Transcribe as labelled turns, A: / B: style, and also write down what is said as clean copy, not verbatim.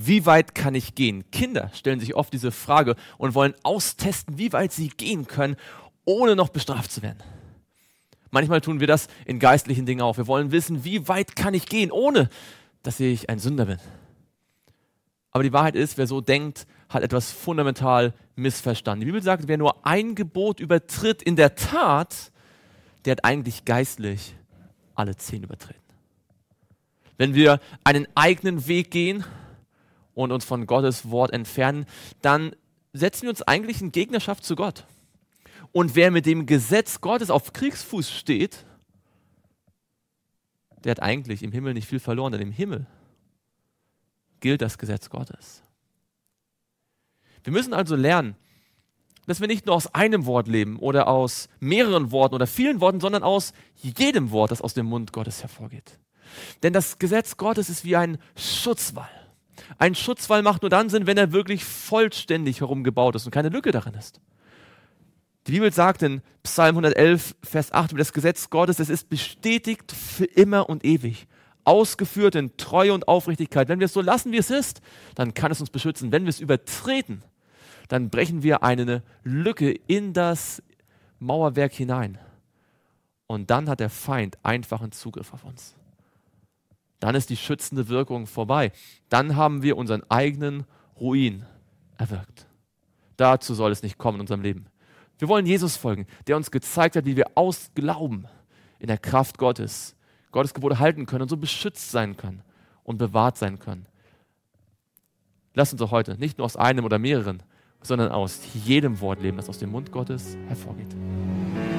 A: Wie weit kann ich gehen? Kinder stellen sich oft diese Frage und wollen austesten, wie weit sie gehen können, ohne noch bestraft zu werden. Manchmal tun wir das in geistlichen Dingen auch. Wir wollen wissen, wie weit kann ich gehen, ohne dass ich ein Sünder bin. Aber die Wahrheit ist, wer so denkt, hat etwas fundamental missverstanden. Die Bibel sagt, wer nur ein Gebot übertritt in der Tat, der hat eigentlich geistlich alle 10 übertreten. Wenn wir einen eigenen Weg gehen und uns von Gottes Wort entfernen, dann setzen wir uns eigentlich in Gegnerschaft zu Gott. Und wer mit dem Gesetz Gottes auf Kriegsfuß steht, der hat eigentlich im Himmel nicht viel verloren, denn im Himmel gilt das Gesetz Gottes. Wir müssen also lernen, dass wir nicht nur aus einem Wort leben oder aus mehreren Worten oder vielen Worten, sondern aus jedem Wort, das aus dem Mund Gottes hervorgeht. Denn das Gesetz Gottes ist wie ein Schutzwall. Ein Schutzwall macht nur dann Sinn, wenn er wirklich vollständig herumgebaut ist und keine Lücke darin ist. Die Bibel sagt in Psalm 111, Vers 8 über das Gesetz Gottes, es ist bestätigt für immer und ewig, ausgeführt in Treue und Aufrichtigkeit. Wenn wir es so lassen, wie es ist, dann kann es uns beschützen. Wenn wir es übertreten, dann brechen wir eine Lücke in das Mauerwerk hinein. Und dann hat der Feind einfachen Zugriff auf uns. Dann ist die schützende Wirkung vorbei. Dann haben wir unseren eigenen Ruin erwirkt. Dazu soll es nicht kommen in unserem Leben. Wir wollen Jesus folgen, der uns gezeigt hat, wie wir aus Glauben in der Kraft Gottes Gebote halten können und so beschützt sein können und bewahrt sein können. Lass uns auch heute nicht nur aus einem oder mehreren, sondern aus jedem Wort leben, das aus dem Mund Gottes hervorgeht.